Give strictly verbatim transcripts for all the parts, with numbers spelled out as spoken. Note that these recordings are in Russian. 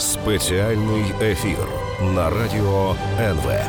Спеціальний ефір на Радіо ен ве.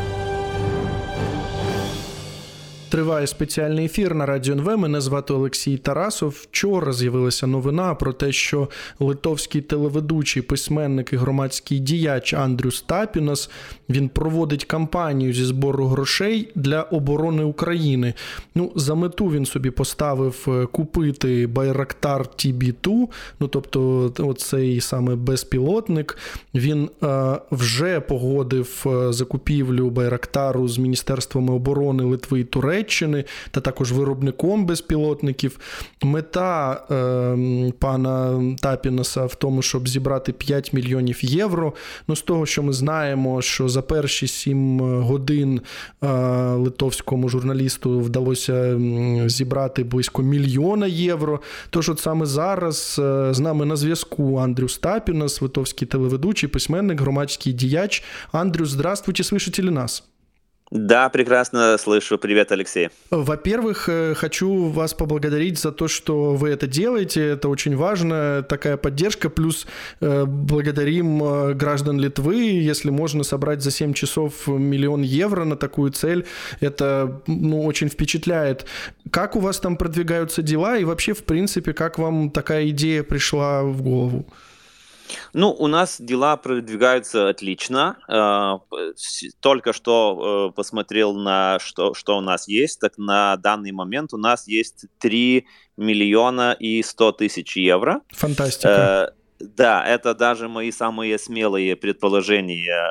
Триває спеціальний ефір на Радіо ен ве. Мене звати Олексій Тарасов. Вчора з'явилася новина про те, що литовський телеведучий, письменник і громадський діяч Андріус Тапінас, він проводить кампанію зі збору грошей для оборони України. Ну, за мету він собі поставив купити Байрактар Ті Бі два, ну, тобто оцей саме безпілотник. Він е, вже погодив закупівлю Байрактару з Міністерствами оборони Литви і Туреччини, та також виробником безпілотників. Мета е, пана Тапінаса в тому, щоб зібрати п'ять мільйонів євро. Ну, з того, що ми знаємо, що за перші сім годин е, литовському журналісту вдалося зібрати близько мільйона євро. Тож от саме зараз е, з нами на зв'язку Андріус Тапінас, литовський телеведучий, письменник, громадський діяч. Андріус, здравствуйте, слышите ли нас? Да, прекрасно слышу. Привет, Алексей. Во-первых, хочу вас поблагодарить за то, что вы это делаете. Это очень важно, такая поддержка. Плюс благодарим граждан Литвы. Если можно собрать за семь часов миллион евро на такую цель, это, ну, очень впечатляет. Как у вас там продвигаются дела? И вообще, в принципе, как вам такая идея пришла в голову? Ну, у нас дела продвигаются отлично. Только что посмотрел на что, что у нас есть. Так на данный момент у нас есть три миллиона и сто тысяч евро. Фантастика. Да, это даже мои самые смелые предположения.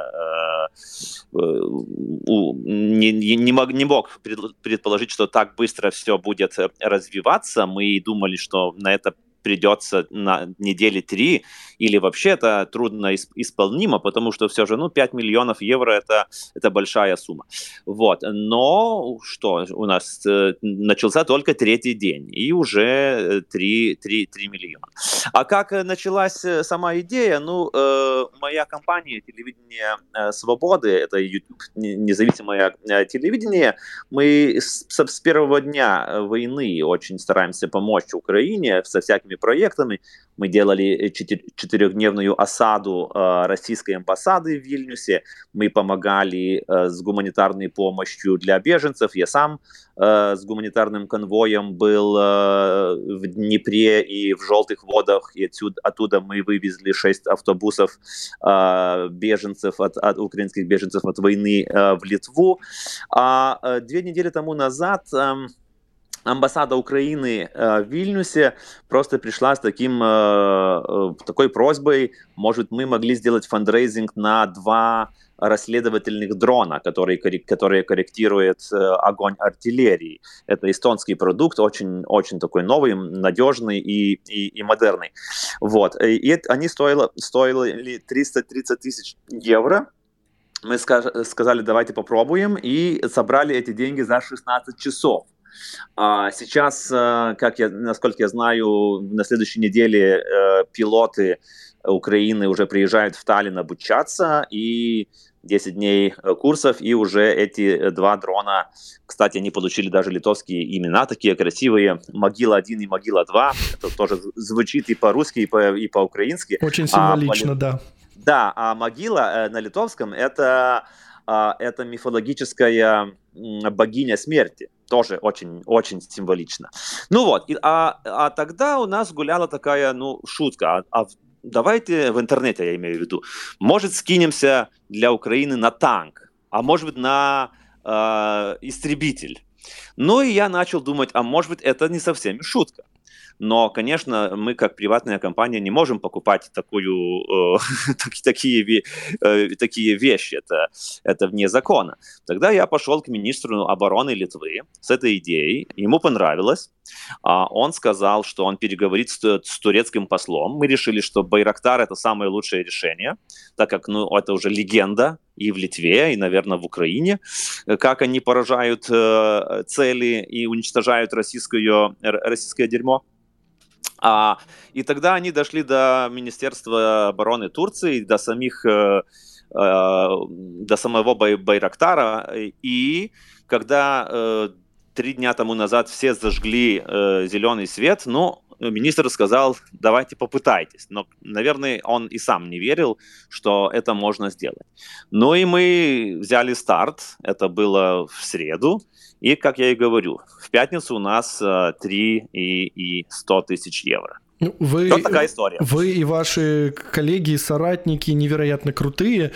Не, не, мог, не мог предположить, что так быстро все будет развиваться. Мы думали, что на это придется на недели три, или вообще это трудно исполнимо, потому что все же, ну, пять миллионов евро это, это большая сумма. Вот. Но что, у нас э, начался только третий день, и уже три, три, три миллиона. А как началась сама идея? Ну, э, моя компания «Телевидение э, свободы», это YouTube, независимое э, телевидение, мы с, с первого дня войны очень стараемся помочь Украине со всякими проектами. Мы делали четырехдневную осаду э, российской амбассады в Вильнюсе. Мы помогали э, с гуманитарной помощью для беженцев. Я сам э, с гуманитарным конвоем был э, в Днепре и в Желтых водах. И отсюда, оттуда мы вывезли шесть автобусов э, беженцев, от, от украинских беженцев от войны э, в Литву. А э, две недели тому назад... Э, Амбассада Украины э, в Вильнюсе просто пришла с таким, э, такой просьбой, может, мы могли сделать фандрейзинг на два расследовательных дрона, которые, которые корректируют э, огонь артиллерии. Это эстонский продукт, очень, очень такой новый, надежный и, и, и модерный. Вот. И они стоили, стоили триста тридцать тысяч евро. Мы сказали, давайте попробуем, и собрали эти деньги за шестнадцать часов. Сейчас, как я, насколько я знаю, на следующей неделе пилоты Украины уже приезжают в Таллин обучаться, и десять дней курсов, и уже эти два дрона, кстати, они получили даже литовские имена, такие красивые, Могила один и Могила два, это тоже звучит и по-русски, и, по, и по-украински. Очень символично, а, да. Да, а Могила на литовском это... это мифологическая богиня смерти. Тоже очень, очень символично. Ну вот, и, а, а тогда у нас гуляла такая, ну, шутка. А, а давайте в интернете, я имею в виду, может, скинемся для Украины на танк, а может быть, на э, истребитель. Ну и я начал думать, а может быть, это не совсем шутка. Но, конечно, мы, как приватная компания, не можем покупать такую, э, такие, э, такие вещи. Это, это вне закона. Тогда я пошел к министру обороны Литвы с этой идеей. Ему понравилось. Он сказал, что он переговорит с, с турецким послом. Мы решили, что Байрактар — это самое лучшее решение, так как, ну, это уже легенда и в Литве, и, наверное, в Украине, как они поражают э, цели и уничтожают российское, российское дерьмо. А, и тогда они дошли до Министерства обороны Турции, до самих, э, э, до самого Бай, Байрактара. И когда э, три дня тому назад все зажгли э, зеленый свет, ну, министр сказал, давайте попытайтесь. Но, наверное, он и сам не верил, что это можно сделать. Ну и мы взяли старт, это было в среду. И, как я и говорю, в пятницу у нас три и сто тысяч евро. Вы, вот такая история. Вы и ваши коллеги и соратники невероятно крутые.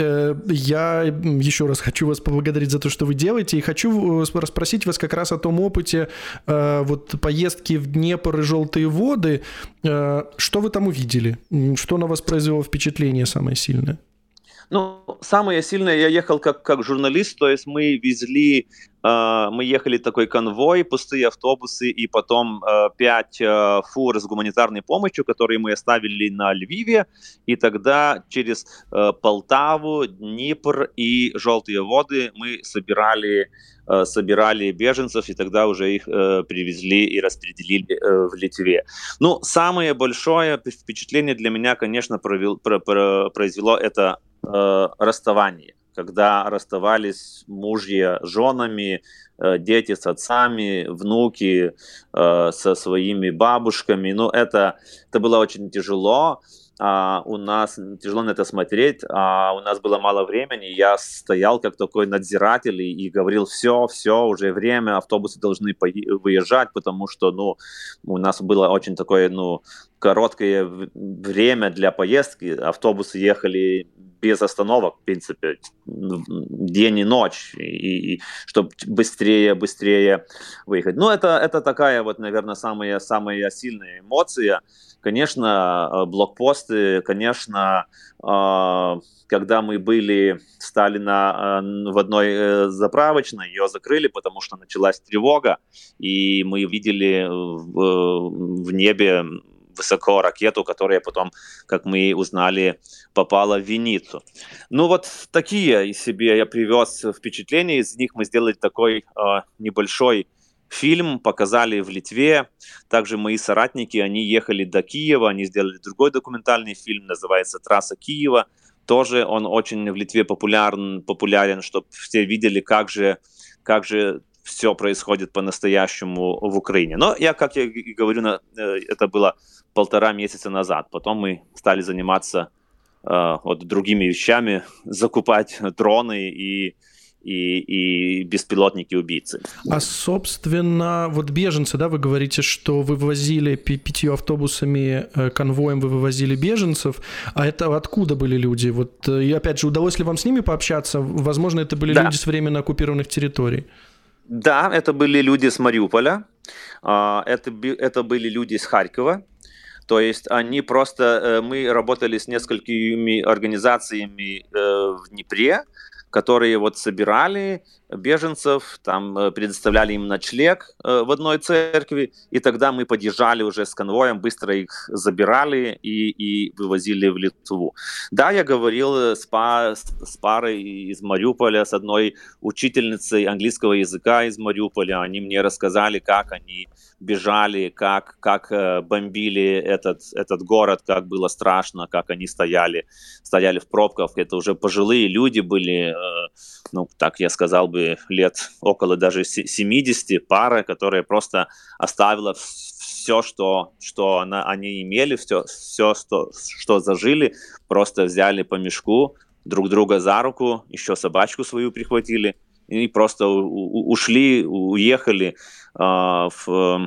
Я еще раз хочу вас поблагодарить за то, что вы делаете, и хочу расспросить вас как раз о том опыте вот, поездки в Днепр и Желтые воды. Что вы там увидели? Что на вас произвело впечатление самое сильное? Ну, самое сильное, я ехал как, как журналист, то есть мы везли, э, мы ехали такой конвой, пустые автобусы и потом э, пять э, фур с гуманитарной помощью, которые мы оставили на Львиве, и тогда через э, Полтаву, Днепр и Желтые воды мы собирали, э, собирали беженцев, и тогда уже их э, привезли и распределили э, в Литве. Ну, самое большое впечатление для меня, конечно, провел, про, про, произвело это расставание, когда расставались мужья с женами, дети с отцами, внуки со своими бабушками. Ну, это, это было очень тяжело. А у нас тяжело на это смотреть, а у нас было мало времени. Я стоял как такой надзиратель и, и говорил: все, все, уже время, автобусы должны выезжать, потому что, ну, у нас было очень такое, ну, короткое время для поездки. Автобусы ехали без остановок, в принципе, день и ночь, и, и чтобы быстрее, быстрее выехать. Ну, это, это такая вот, наверное, самая, самая сильная эмоция. Конечно, блокпосты, конечно, когда мы были, стали на, в одной заправочной, ее закрыли, потому что началась тревога, и мы видели в, в небе высоко ракету, которая потом, как мы узнали, попала в Винницу. Ну вот такие себе я привез впечатления, из них мы сделали такой э, небольшой фильм, показали в Литве. Также мои соратники, они ехали до Киева, они сделали другой документальный фильм, называется «Трасса Киева». Тоже он очень в Литве популярен, популярен, чтобы все видели, как же, как же все происходит по-настоящему в Украине. Но я, как я и говорю, это было полтора месяца назад. Потом мы стали заниматься э, вот другими вещами, закупать дроны и, и, и беспилотники-убийцы. А, собственно, вот беженцы, да, вы говорите, что вы вывозили пятью автобусами, конвоем вы вывозили беженцев, а это откуда были люди? Вот, и опять же, удалось ли вам с ними пообщаться? Возможно, это были да. люди с временно оккупированных территорий. Да, это были люди с Мариуполя, это, это были люди с Харькова. То есть они просто, мы работали с несколькими организациями в Днепре, которые вот собирали беженцев, там предоставляли им ночлег в одной церкви, и тогда мы подъезжали уже с конвоем, быстро их забирали и, и вывозили в Литву. Да, я говорил с, па, с парой из Мариуполя, с одной учительницей английского языка из Мариуполя. Они мне рассказали, как они бежали, как, как бомбили этот, этот город, как было страшно, как они стояли, стояли в пробках. Это уже пожилые люди были, ну, так я сказал бы, лет около даже семидесяти, пара, которая просто оставила все, что, что она, они имели, все, все что, что зажили, просто взяли по мешку, друг друга за руку, еще собачку свою прихватили, и просто у, ушли, уехали э, в,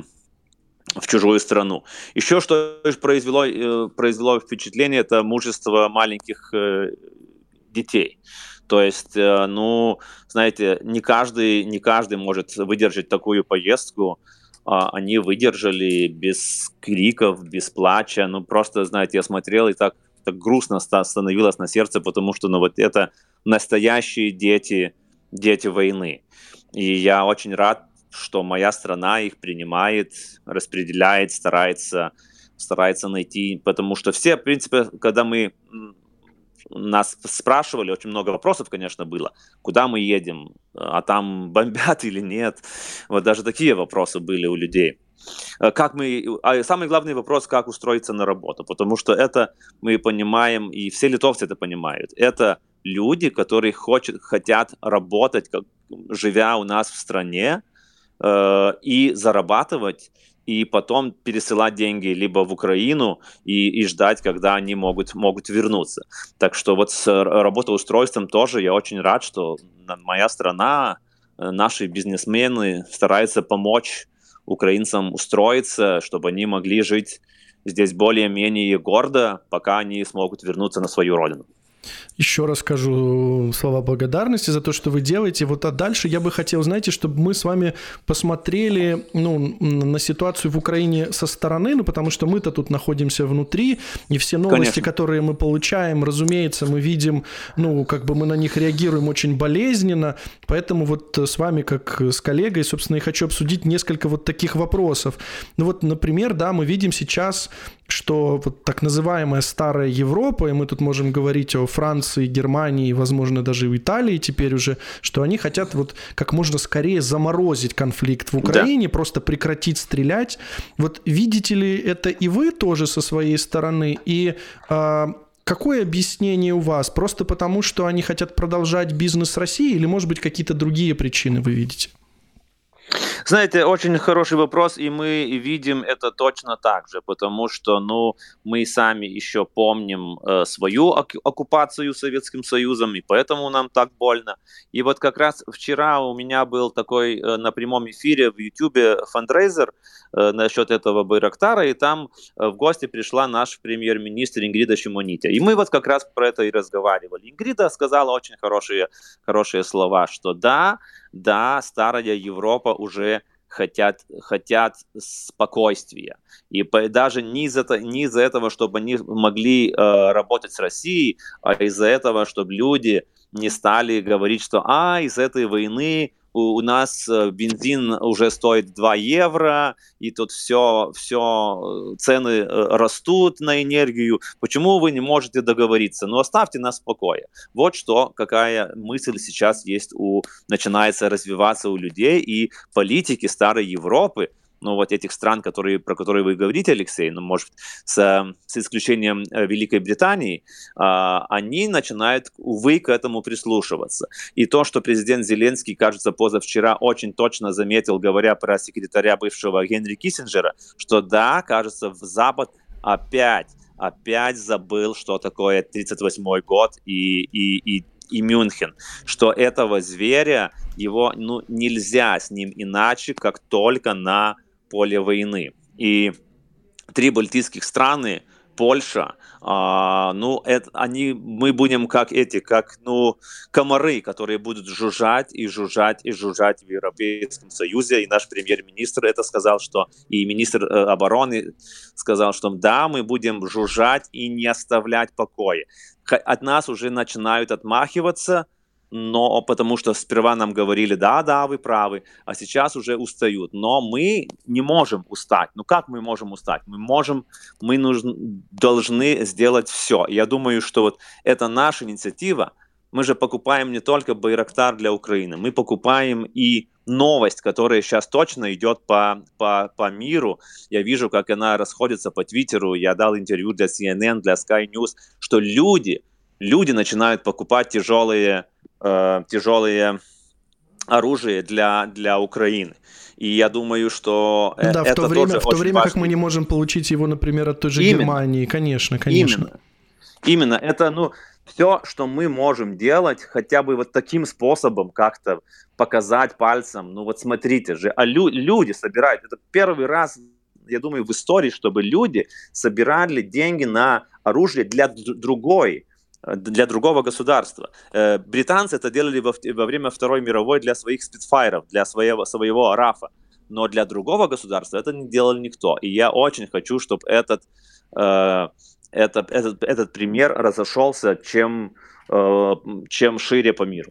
в чужую страну. Еще что произвело, э, произвело впечатление, это мужество маленьких э, детей. То есть, ну, знаете, не каждый, не каждый может выдержать такую поездку. Они выдержали без криков, без плача. Ну, просто, знаете, я смотрел, и так, так грустно становилось на сердце, потому что, ну, вот это настоящие дети, дети войны. И я очень рад, что моя страна их принимает, распределяет, старается, старается найти. Потому что все, в принципе, когда мы... Нас спрашивали, очень много вопросов, конечно, было, куда мы едем, а там бомбят или нет. Вот даже такие вопросы были у людей. Как мы... А самый главный вопрос, как устроиться на работу, потому что это мы понимаем, и все литовцы это понимают. Это люди, которые хочет, хотят работать, как, живя у нас в стране, э, и зарабатывать, и потом пересылать деньги либо в Украину и, и ждать, когда они могут, могут вернуться. Так что вот с работоустройством тоже я очень рад, что моя страна, наши бизнесмены стараются помочь украинцам устроиться, чтобы они могли жить здесь более-менее гордо, пока они смогут вернуться на свою родину. Еще раз скажу слова благодарности за то, что вы делаете. Вот а дальше я бы хотел, знаете, чтобы мы с вами посмотрели ну, на ситуацию в Украине со стороны, ну, потому что мы-то тут находимся внутри, и все новости, Конечно. которые мы получаем, разумеется, мы видим, ну, как бы мы на них реагируем очень болезненно, поэтому вот с вами, как с коллегой, собственно, и хочу обсудить несколько вот таких вопросов. Ну вот, например, да, мы видим сейчас, что вот так называемая старая Европа, и мы тут можем говорить о Франции, Германии, возможно, даже в Италии теперь уже, что они хотят вот как можно скорее заморозить конфликт в Украине, да. просто прекратить стрелять. Вот видите ли это и вы тоже со своей стороны? И а, какое объяснение у вас? Просто потому, что они хотят продолжать бизнес с Россией, или, может быть, какие-то другие причины вы видите? Знаете, очень хороший вопрос, и мы видим это точно так же, потому что, ну, мы сами еще помним э, свою оккупацию Советским Союзом, и поэтому нам так больно. И вот как раз вчера у меня был такой э, на прямом эфире в Ютубе фандрейзер э, насчет этого Байрактара, и там э, в гости пришла наш премьер-министр Ингрида Шимоняте. И мы вот как раз про это и разговаривали. Ингрида сказала очень хорошие, хорошие слова, что да, да, старая Европа уже хотят, хотят спокойствия. И даже не из-за, не из-за этого, чтобы они могли э, работать с Россией, а из-за этого, чтобы люди не стали говорить, что а, из этой войны у, у нас бензин уже стоит два евро, и тут все, все цены растут на энергию. Почему вы не можете договориться? Ну, оставьте нас в покое. Вот что, какая мысль сейчас есть у, начинается развиваться у людей, и политики старой Европы, ну, вот этих стран, которые, про которые вы говорите, Алексей, ну, может, с, с исключением Великой Британии, а, они начинают, увы, к этому прислушиваться. И то, что президент Зеленский, кажется, позавчера очень точно заметил, говоря про секретаря бывшего Генри Киссинджера, что да, кажется, в Запад опять, опять забыл, что такое тридцать восьмой год и, и, и и Мюнхен, что этого зверя, его ну, нельзя с ним иначе, как только на поле войны. И три балтийских страны, Польша, а, ну, это, они, мы будем как эти, как ну, комары, которые будут жужжать и жужжать и жужжать в Европейском Союзе. И наш премьер-министр это сказал, что и министр э, обороны сказал, что да, мы будем жужжать и не оставлять покоя. От нас уже начинают отмахиваться, но потому что сперва нам говорили, да, да, вы правы, а сейчас уже устают. Но мы не можем устать. Ну как мы можем устать? Мы можем, мы нужны, должны сделать все. Я думаю, что вот это наша инициатива. Мы же покупаем не только Байрактар для Украины, мы покупаем и новость, которая сейчас точно идет по, по, по миру. Я вижу, как она расходится по Твиттеру. Я дал интервью для си эн эн, для Sky News, что люди, люди начинают покупать тяжелые, э, тяжелые оружие для, для Украины. И я думаю, что да, это в то время, тоже в то очень время важный... как мы не можем получить его, например, от той же Именно. Германии. Конечно, конечно. Именно. Именно. Это, ну, все, что мы можем делать, хотя бы вот таким способом как-то показать пальцем, ну вот смотрите же, а лю- люди собирают, это первый раз, я думаю, в истории, чтобы люди собирали деньги на оружие для д- другой, для другого государства. Э, британцы это делали во, во время Второй мировой для своих спитфайров, для своего, своего рафа, но для другого государства это не делал никто. И я очень хочу, чтобы этот... Э, Этот, этот, этот пример разошелся чем, э, чем шире по миру.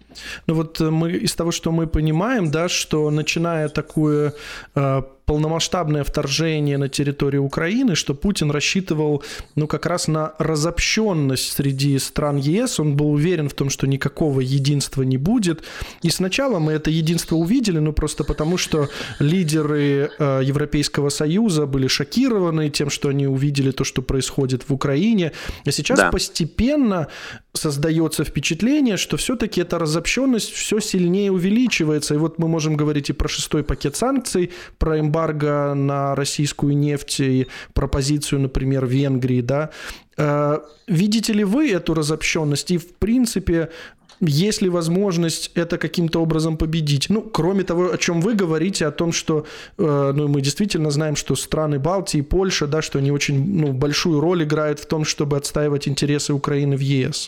Ну вот мы из того, что мы понимаем, да, что начиная такое э, полномасштабное вторжение на территорию Украины, что Путин рассчитывал, ну, как раз на разобщенность среди стран ЕС. Он был уверен в том, что никакого единства не будет. И сначала мы это единство увидели, ну, просто потому, что лидеры э, Европейского Союза были шокированы тем, что они увидели то, что происходит в Украине. А сейчас да. постепенно создается впечатление, что все-таки эта разобщенность все сильнее увеличивается. И вот мы можем говорить и про шестой пакет санкций, про эмбарго эмбарго на российскую нефть и пропозицию, например, Венгрии, да. Видите ли вы эту разобщенность? И, в принципе, есть ли возможность это каким-то образом победить? Ну, кроме того, о чем вы говорите, о том, что ну, мы действительно знаем, что страны Балтии, Польша, да, что они очень ну, большую роль играют в том, чтобы отстаивать интересы Украины в ЕС.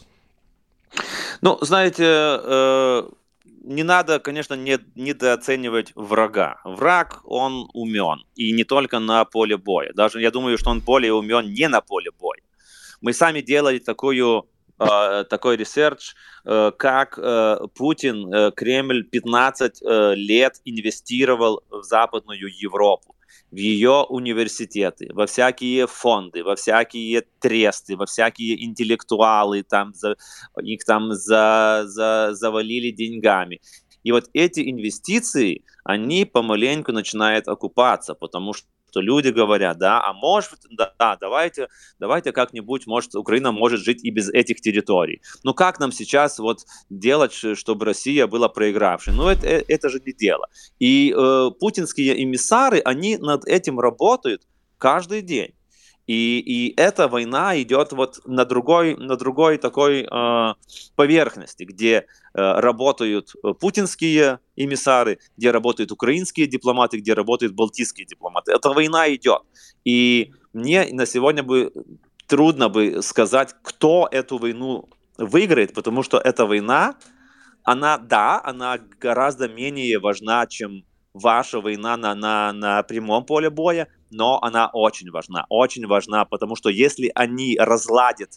Ну, знаете, не надо, конечно, не, недооценивать врага. Враг, он умен, и не только на поле боя. Даже я думаю, что он более умен не на поле боя. Мы сами делали такую, такой ресерч, как Путин, Кремль пятнадцать лет инвестировал в Западную Европу, в ее университеты, во всякие фонды, во всякие тресты, во всякие интеллектуалы, там, за, их там за, за, завалили деньгами. И вот эти инвестиции, они помаленьку начинают окупаться, потому что что люди говорят, да, а может, да, да давайте, давайте как-нибудь, может, Украина может жить и без этих территорий. Ну как нам сейчас вот делать, чтобы Россия была проигравшей? Ну это, это же не дело. И э, путинские эмиссары, они над этим работают каждый день. И, и эта война идет вот на другой, на другой такой э, поверхности, где э, работают путинские эмиссары, где работают украинские дипломаты, где работают балтийские дипломаты. Эта война идет. И мне на сегодня бы трудно бы сказать, кто эту войну выиграет, потому что эта война, она, да, она гораздо менее важна, чем ваша война на, на, на прямом поле боя, но она очень важна, очень важна, потому что если они разладят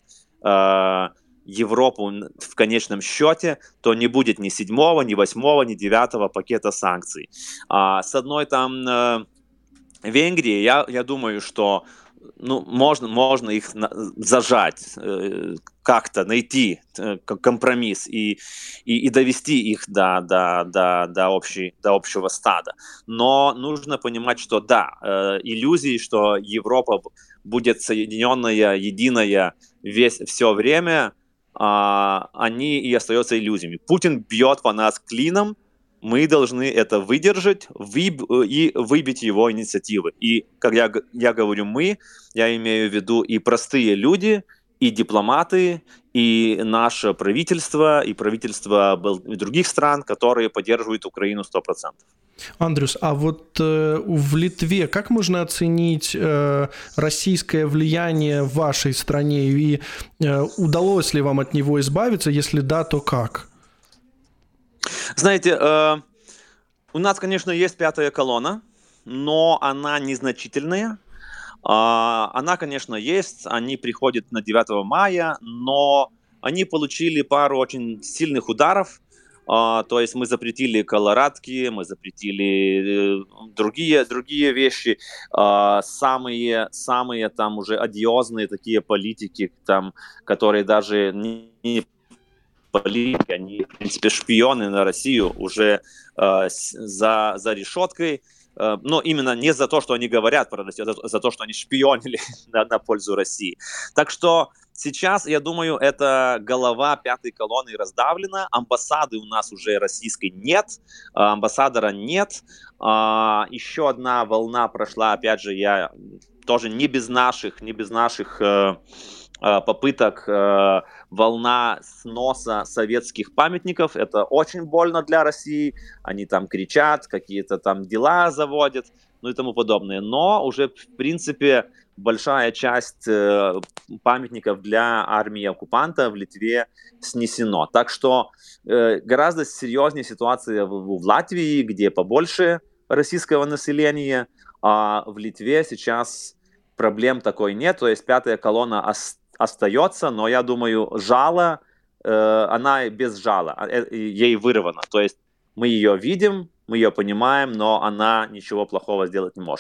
э, Европу в конечном счете, то не будет ни седьмого, ни восьмого, ни девятого пакета санкций. А с одной там э, Венгрии, я, я думаю, что ну, можно, можно их зажать, э, как-то найти э, компромисс и, и, и довести их до, до, до, до, общей, до общего стада. Но нужно понимать, что да, э, иллюзии, что Европа будет соединенная, единая весь, все время, э, они и остаются иллюзиями. Путин бьет по нас клином, мы должны это выдержать выб- и выбить его инициативы. И, как я, я говорю «мы», я имею в виду и простые люди, и дипломаты, и наше правительство, и правительство других стран, которые поддерживают Украину сто процентов. Андрюс, а вот э, в Литве как можно оценить э, российское влияние в вашей стране? И э, удалось ли вам от него избавиться? Если да, то как? Знаете, э, у нас, конечно, есть пятая колонна, но она незначительная. Э, она, конечно, есть, они приходят на девятого мая, но они получили пару очень сильных ударов. Э, то есть мы запретили колорадки, мы запретили э, другие, другие вещи. Э, самые, самые там уже одиозные такие политики, там, которые даже не... политики, они, в принципе, шпионы на Россию уже э, за, за решеткой, э, но именно не за то, что они говорят про Россию, а за, за то, что они шпионили на, на пользу России. Так что сейчас, я думаю, эта голова пятой колонны раздавлена, амбассады у нас уже российской нет, амбассадора нет, э, еще одна волна прошла, опять же, я тоже не без наших, не без наших э, попыток, э, волна сноса советских памятников. Это очень больно для России. Они там кричат, какие-то там дела заводят, ну и тому подобное. Но уже, в принципе, большая часть э, памятников для армии оккупанта в Литве снесено. Так что э, гораздо серьезнее ситуация в, в Латвии, где побольше российского населения, а в Литве сейчас проблем такой нет. То есть пятая колонна остается, остается, но я думаю, жало, э, она без жала, э, ей вырвана. То есть мы ее видим, мы ее понимаем, но она ничего плохого сделать не может.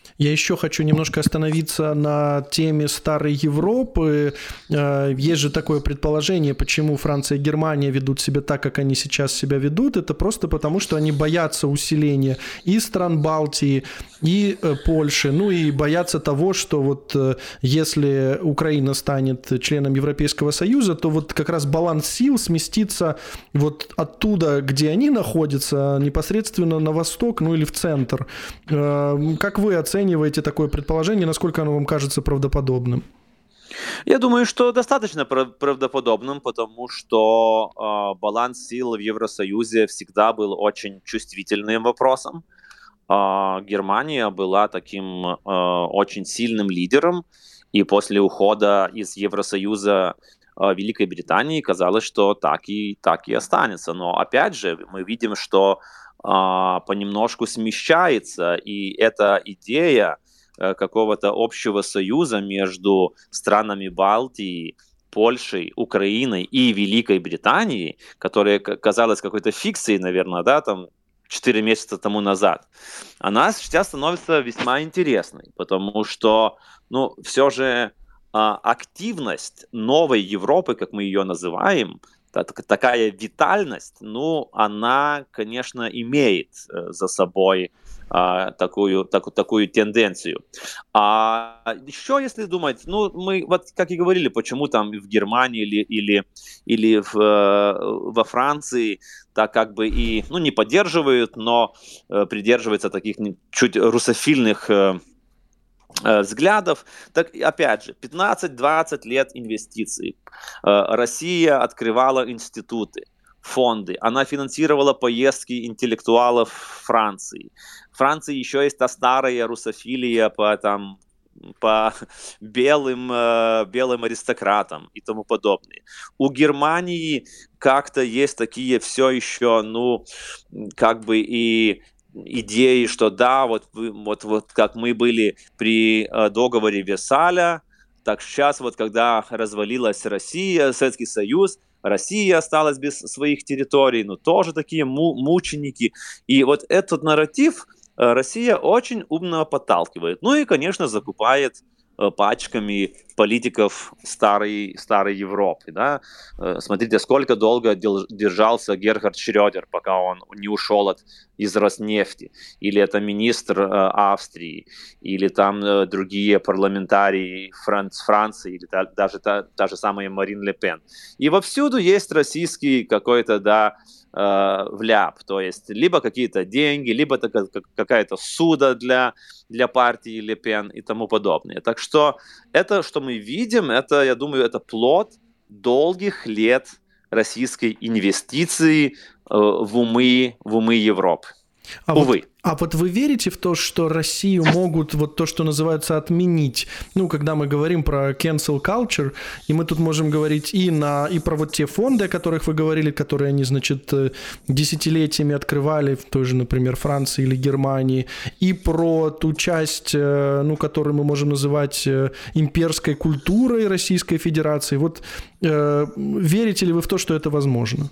Я еще хочу немножко остановиться на теме старой Европы. Есть же такое предположение, почему Франция и Германия ведут себя так, как они сейчас себя ведут. Это просто потому, что они боятся усиления и стран Балтии, и Польши. Ну и боятся того, что вот если Украина станет членом Европейского Союза, то вот как раз баланс сил сместится вот оттуда, где они находятся, непосредственно на восток, ну или в центр. Как вы оцениваете такое предположение, насколько оно вам кажется правдоподобным? Я думаю, что достаточно правдоподобным, потому что э, баланс сил в Евросоюзе всегда был очень чувствительным вопросом. Э, Германия была таким э, очень сильным лидером, и после ухода из Евросоюза э, Великой Британии казалось, что так и, так и останется. Но опять же, мы видим, что э, понемножку смещается, и эта идея какого-то общего союза между странами Балтии, Польшей, Украиной и Великой Британией, которая казалась какой-то фикцией, наверное, да, там четыре месяца тому назад, она сейчас становится весьма интересной, потому что, ну, все же активность новой Европы, как мы ее называем, такая витальность, ну, она, конечно, имеет за собой а, такую, так, такую тенденцию. А еще, если думать, ну, мы, вот как и говорили, почему там в Германии или, или, или в, во Франции так как бы и, ну, не поддерживают, но э, придерживаются таких чуть русофильных э, взглядов, так опять же, пятнадцать-двадцать лет инвестиций. Россия открывала институты, фонды, она финансировала поездки интеллектуалов в Франции. В Франции еще есть та старая русофилия по, там, по белым, белым аристократам и тому подобное. У Германии как-то есть такие все еще, ну, как бы и идеи, что да, вот, вот, вот как мы были при э, договоре Версаля, так сейчас вот когда развалилась Россия, Советский Союз, Россия осталась без своих территорий, ну тоже такие му- мученики. И вот этот нарратив э, Россия очень умно подталкивает. Ну и, конечно, закупает э, пачками политиков старой, старой Европы. Да? Э, смотрите, сколько долго дел- держался Герхард Шрёдер, пока он не ушел от из Роснефти, или это министр э, Австрии, или там э, другие парламентарии Фран- Франции, или та, даже та, та же самая Марин Ле Пен. И вовсюду есть российский какой-то, да, э, вляп, то есть либо какие-то деньги, либо это какая-то суда для, для партии Ле Пен и тому подобное. Так что это, что мы видим, это, я думаю, это плод долгих лет российской инвестиции в умы, в умы Европы. А Увы. Вот, а вот вы верите в то, что Россию могут вот то, что называется, отменить? Ну, когда мы говорим про cancel culture, и мы тут можем говорить и, на, и про вот те фонды, о которых вы говорили, которые они, значит, десятилетиями открывали в той же, например, Франции или Германии, и про ту часть, ну, которую мы можем называть имперской культурой Российской Федерации. Вот э, верите ли вы в то, что это возможно?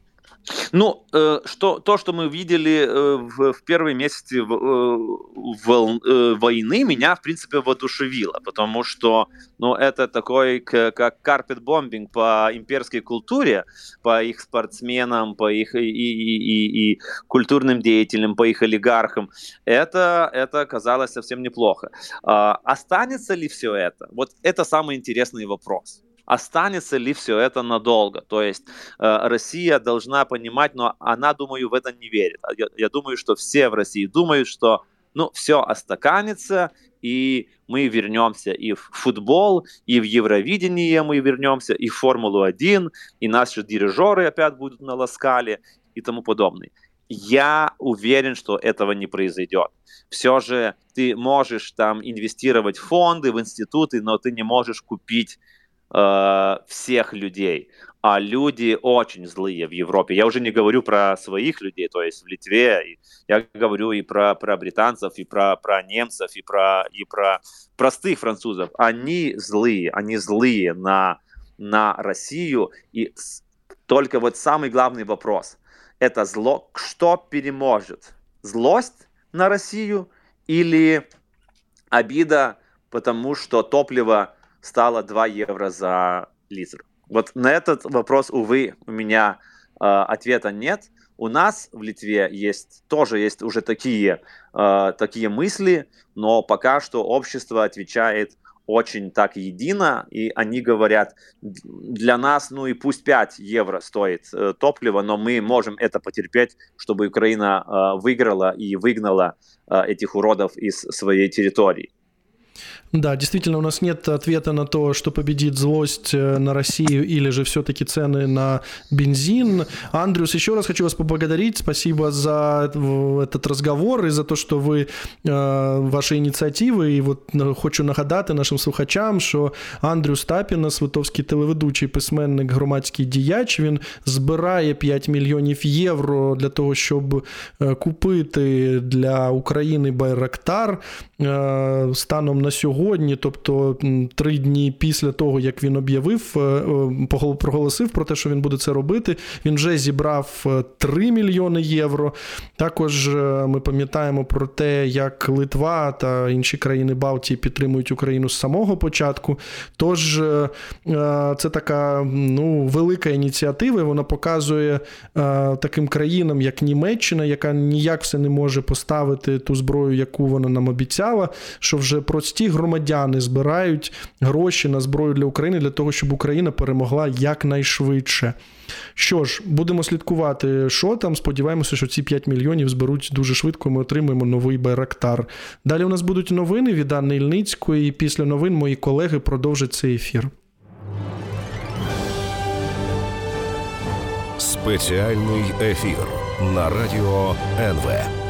Ну, э, что, то, что мы видели э, в, в первые месяцы в, э, вол, э, войны, меня, в принципе, воодушевило, потому что, ну, это такой, как карпет-бомбинг по имперской культуре, по их спортсменам, по их и, и, и, и культурным деятелям, по их олигархам. Это, это казалось совсем неплохо. А, останется ли все это? Вот это самый интересный вопрос. Останется ли все это надолго? То есть э, Россия должна понимать, но она, думаю, в это не верит. Я, я думаю, что все в России думают, что, ну, все остаканится, и мы вернемся и в футбол, и в Евровидение мы вернемся, и в Формулу один, и наши дирижеры опять будут на Ласкале и тому подобное. Я уверен, что этого не произойдет. Все же ты можешь там инвестировать в фонды, в институты, но ты не можешь купить всех людей, а люди очень злые в Европе. Я уже не говорю про своих людей, то есть в Литве, я говорю и про, про британцев, и про, про немцев, и про, и про простых французов. Они злые, они злые на, на Россию, и только вот самый главный вопрос – это зло, что переможет? Злость на Россию или обида, потому что топливо стало два евро за литр. Вот на этот вопрос, увы, у меня э, ответа нет. У нас в Литве есть, тоже есть уже такие, э, такие мысли, но пока что общество отвечает очень так едино, и они говорят, для нас, ну и пусть пять евро стоит э, топливо, но мы можем это потерпеть, чтобы Украина э, выиграла и выгнала э, этих уродов из своей территории. Да, действительно, у нас нет ответа на то, что победит злость на Россию или же все-таки цены на бензин. Андрюс, еще раз хочу вас поблагодарить. Спасибо за этот разговор и за то, що ви, ваші ініціативи. І от хочу нагадати нашим слухачам, що Андрюс Тапінас, литовський телеведучий, письменник, громадський діяч, він збирає п'ять мільйонів євро для того, щоб купити для України Байрактар станом на сьогодні, тобто три дні після того, як він об'явив, проголосив про те, що він буде це робити, він вже зібрав три мільйони євро. Також ми пам'ятаємо про те, як Литва та інші країни Балтії підтримують Україну з самого початку. Тож це така, ну, велика ініціатива, вона показує таким країнам, як Німеччина, яка ніяк все не може поставити ту зброю, яку вона нам обіцяла, що вже прості громадяни збирають гроші на зброю для України, для того, щоб Україна перемогла якнайшвидше. Що ж, будемо слідкувати, що там. Сподіваємося, що ці п'ять мільйонів зберуть дуже швидко, ми отримаємо новий Байрактар. Далі у нас будуть новини від Анни Ільницької, і після новин мої колеги продовжать цей ефір. Спеціальний ефір на радіо ен ве.